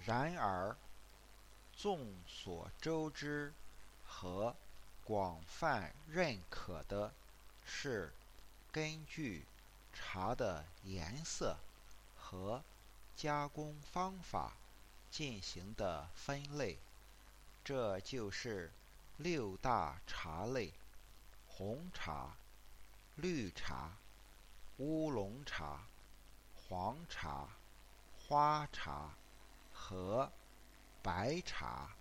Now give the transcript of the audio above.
然而，众所周知和广泛认可的是根据茶的颜色和加工方法进行的分类，这就是六大茶类：红茶、绿茶、乌龙茶、黄茶、花茶和白茶。